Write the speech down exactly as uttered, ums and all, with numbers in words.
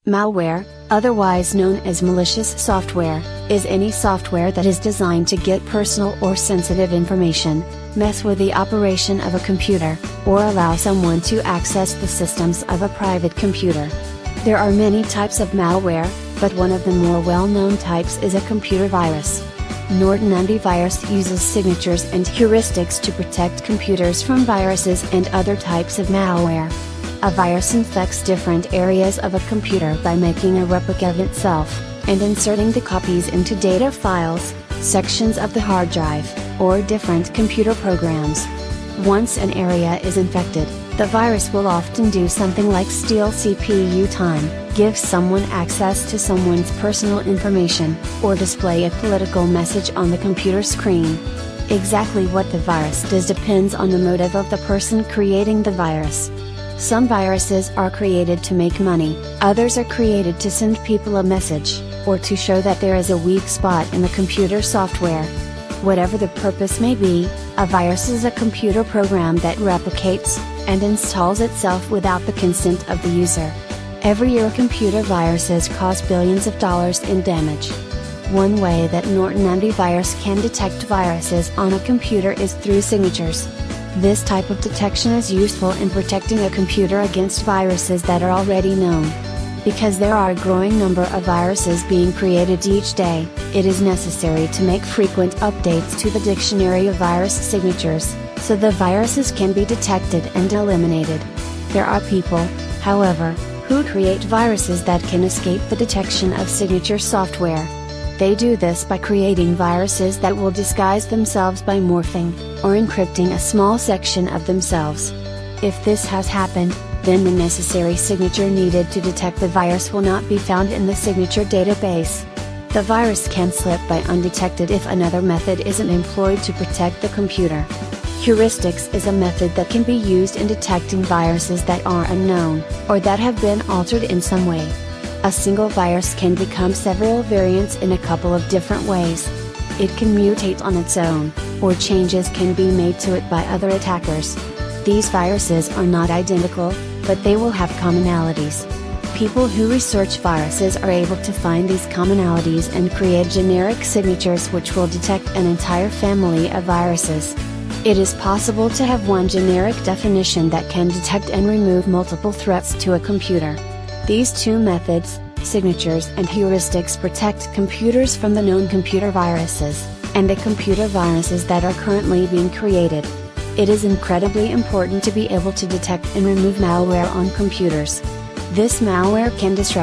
Malware, otherwise known as malicious software, is any software that is designed to get personal or sensitive information, mess with the operation of a computer, or allow someone to access the systems of a private computer. There are many types of malware, but one of the more well-known types is a computer virus. Norton Antivirus uses signatures and heuristics to protect computers from viruses and other types of malware. A virus infects different areas of a computer by making a replica of itself, and inserting the copies into data files, sections of the hard drive, or different computer programs. Once an area is infected, the virus will often do something like steal C P U time, give someone access to someone's personal information, or display a political message on the computer screen. Exactly what the virus does depends on the motive of the person creating the virus. Some viruses are created to make money, others are created to send people a message, or to show that there is a weak spot in the computer software. Whatever the purpose may be, a virus is a computer program that replicates and installs itself without the consent of the user. Every year computer viruses cause billions of dollars in damage. One way that Norton Antivirus can detect viruses on a computer is through signatures. This type of detection is useful in protecting a computer against viruses that are already known. Because there are a growing number of viruses being created each day, it is necessary to make frequent updates to the dictionary of virus signatures, so the viruses can be detected and eliminated. There are people, however, who create viruses that can escape the detection of signature software. They do this by creating viruses that will disguise themselves by morphing, or encrypting a small section of themselves. If this has happened, then the necessary signature needed to detect the virus will not be found in the signature database. The virus can slip by undetected if another method isn't employed to protect the computer. Heuristics is a method that can be used in detecting viruses that are unknown, or that have been altered in some way. A single virus can become several variants in a couple of different ways. It can mutate on its own, or changes can be made to it by other attackers. These viruses are not identical, but they will have commonalities. People who research viruses are able to find these commonalities and create generic signatures which will detect an entire family of viruses. It is possible to have one generic definition that can detect and remove multiple threats to a computer. These two methods, signatures and heuristics, protect computers from the known computer viruses, and the computer viruses that are currently being created. It is incredibly important to be able to detect and remove malware on computers. This malware can disrupt